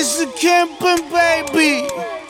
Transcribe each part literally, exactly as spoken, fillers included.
It's the camping, baby.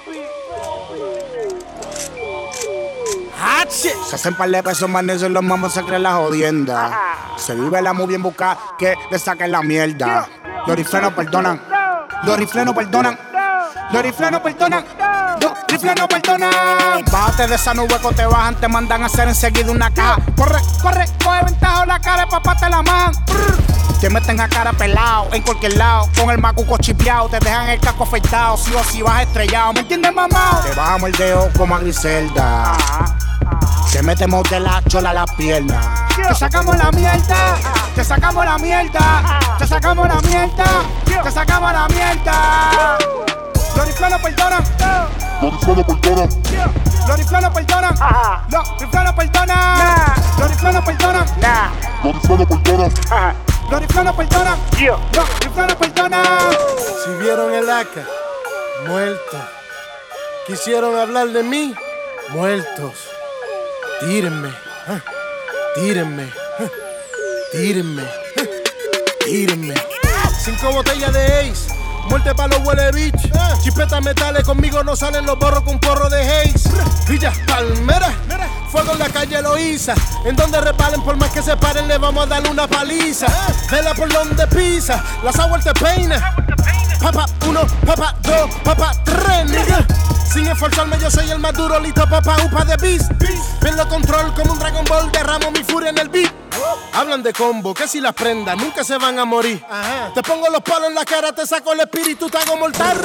Hot shit. Se hacen par de pesos más y los mamos se creen la jodienda. Se vive la muy bien buscada que le saquen la mierda. Los rifles no perdonan. Los rifles no perdonan. Los rifles no perdonan. Los rifles no perdonan. Bájate de esa nube que te bajan, te mandan a hacer enseguida una caja. Corre, corre, coge ventaja o la cara de papá te la man. Te meten a cara pelado en cualquier lado, con el macuco chipeado, te dejan el casco afeitado, si o si vas estrellado, ¿me entiendes, mamá? Te bajamos el dedo como a Griselda. Te metemos de la chola a las piernas. Te sacamos la mierda, te sacamos la mierda, te sacamos la mierda, te sacamos la mierda. Los rifles no perdonan. Los rifles no perdonan. Los rifles no perdonan. Los rifles no perdonan. Los rifles no perdonan. Los rifles no perdonan. Los rifles no perdonan. Los rifles no perdonan. Si vieron el A C A, muertos. Quisieron hablar de mí, muertos. Tírenme, ¿eh? tírenme, ¿eh? tírenme, ¿eh? tírenme. Cinco botellas de Ace, muerte pa' los huele bitch. Chispetas metales, conmigo no salen los borros con porro de Haze. Villa Palmera, fuego en la calle Loíza. En donde reparen, por más que se paren, le vamos a dar una paliza. Vela por donde pisa, las aguas te peina. Papa uno, papa dos, papa tres, nigga. Sin esforzarme yo soy el más duro, listo pa' upa de beast. Pierdo control como un Dragon Ball, derramo mi furia en el beat. Hablan de combo, que si las prendas nunca se van a morir. Ajá. Te pongo los palos en la cara, te saco el espíritu, te hago mortal.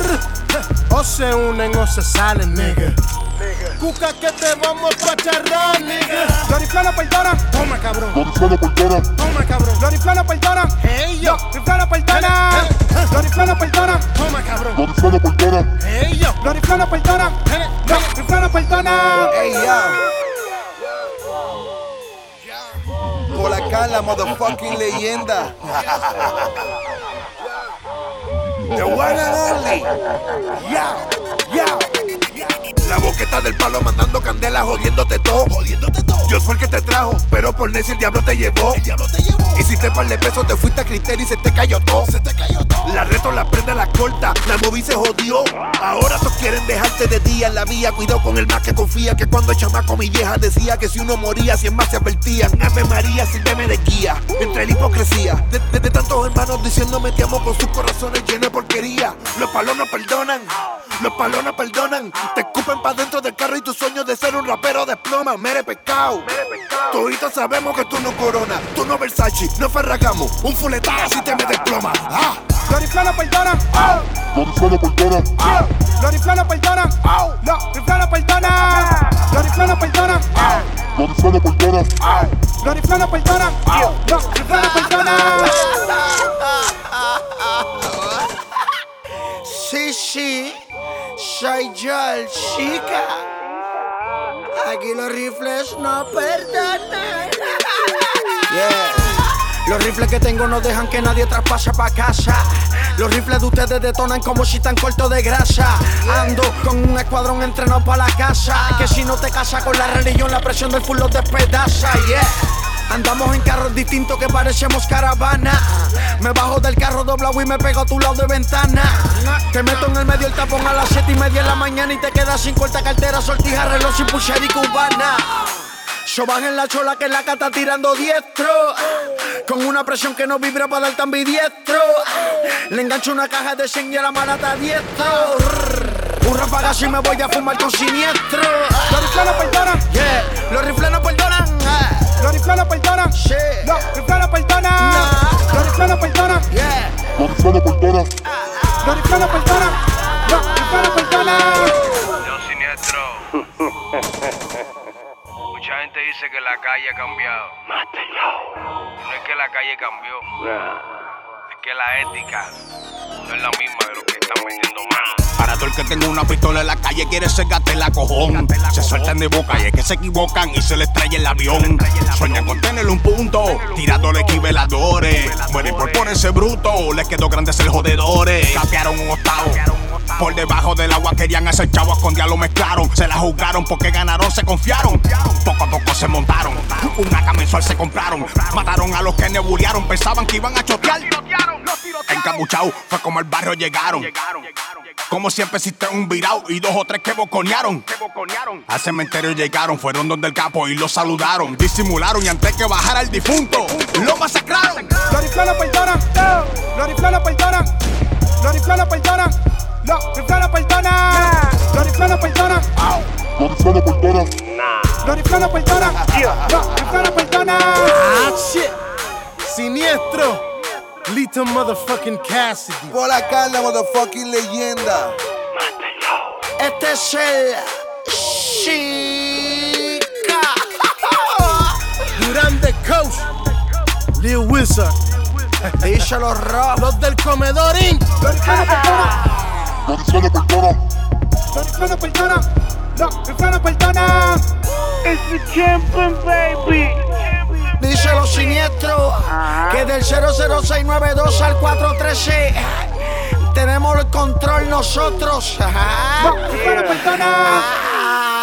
O se unen o se salen, nigga. Cuca que te vamos pa' charrar, nigga. Los rifles no perdonan. Toma, cabrón. Los rifles no perdonan. Toma, cabrón. Los rifles no perdonan. Hey, yo. Los rifles no perdonan. Los rifles no perdonan. Toma, cabrón. Los rifles no perdonan. Hey, yo. Los rifles no perdonan. Los rifles no perdonan. Hey, yo. Por acá la motherfucking leyenda. The one and only. Yo, yo. La boqueta del palo mandando candela, jodiéndote todo, jodiéndote todo. Yo soy el que te trajo, pero por necio el diablo te llevó. El diablo te llevó. Hiciste par de pesos, te fuiste a criterio y se te cayó todo. Se te cayó todo. La reto, la prenda, la corta, la movie se jodió. Ahora todos quieren dejarte de día en la vía. Cuidado con el más que confía, que cuando el chamaco mi vieja decía que si uno moría, cien más se advertían. Ave María, sírveme de guía, entre la hipocresía de, de, de tantos hermanos diciéndome te amo con sus corazones llenos de porquería. Los palos no perdonan, los palos no perdonan. Te escupen pa' dentro del carro y tus sueños de ser un rapero desploman. Mere pescado, toditos sabemos que tú no coronas, tú no Versace, no Ferragamo. Un fuletazo si te me desploma. Ah. Los rifles no perdonan. Los rifles no perdonan. Los rifles no perdonan. Los rifles no perdonan. Los rifles no perdonan. Los rifles no perdonan. Los rifles no perdonan. Los rifles no perdonan. Sí, sí, soy yo el chica. Aquí los rifles no perdonan. Yeah. Los rifles que tengo no dejan que nadie traspase pa' casa. Los rifles de ustedes detonan como si están cortos de grasa. Ando con un escuadrón entrenado pa' la casa. Que si no te casas con la religión, la presión del full los despedaza. Yeah. Andamos en carros distintos que parecemos caravana. Me bajo del carro doblado y me pego a tu lado de ventana. Te meto en el medio el tapón a las siete y media de la mañana y te quedas sin corta cartera, sortija, reloj sin pulsera y cubana. Soban en la chola que la cata tirando diestro. Con una presión que no vibra para dar tan bidiestro. Le engancho una caja de cien y a la malata diestro. Un ráfaga y me voy a fumar con siniestro. Los rifles no perdonan. Yeah. Los rifles no perdonan. Los rifles no perdonan. Sí. Los rifles no perdonan. Nah. Los rifles no perdonan. Yeah. Los rifles no perdonan. Los rifles no perdonan. Los rifles no perdonan. Yo siniestro. Mucha gente dice que la calle ha cambiado. No es que la calle cambió. Es que la ética no es la misma de los que están metiendo mano. Para todo el que tenga una pistola en la calle quiere secarte la cojón. Se sueltan de boca y es que se equivocan y se les trae el avión. Sueñan con tenerle un punto, tirándole equiveladores. Mueren por ponerse bruto, les quedó grande ser jodedores. Capearon un octavo, por debajo del agua querían hacer chavo, con lo mezclaron. Se la jugaron porque ganaron, se confiaron. Poco a poco se montaron, una mensual se compraron. Mataron a los que nebulearon, pensaban que iban a chotear. Encapuchao, fue como el barrio llegaron. Como siempre existe un virao y dos o tres que boconearon. Al cementerio llegaron, fueron donde el capo y lo saludaron. Disimularon y antes que bajara el difunto, lo masacraron. Glorifla no perdona, Glorifla no perdona, Glorifla no perdona, Glorifla no perdona, Glorifla no perdona, Glorifla no perdona. Glorifla no perdona, Glorifla no perdona. Ah, shit. Siniestro. Little motherfucking Cassidy. Por acá la motherfucking leyenda. Este es el Chica. Durán the Coach. Lil Wizard. Díselo, Rob. Los del Comedor incorporated. Glorifla no perdona, Glorifla no perdona. Glorifla no perdona, Glorifla no perdona. It's the champion, baby. Díselo, Siniestro, que del cero cero seis nueve dos al cuatro trece tenemos el control nosotros. Glorifla no perdona. Ah.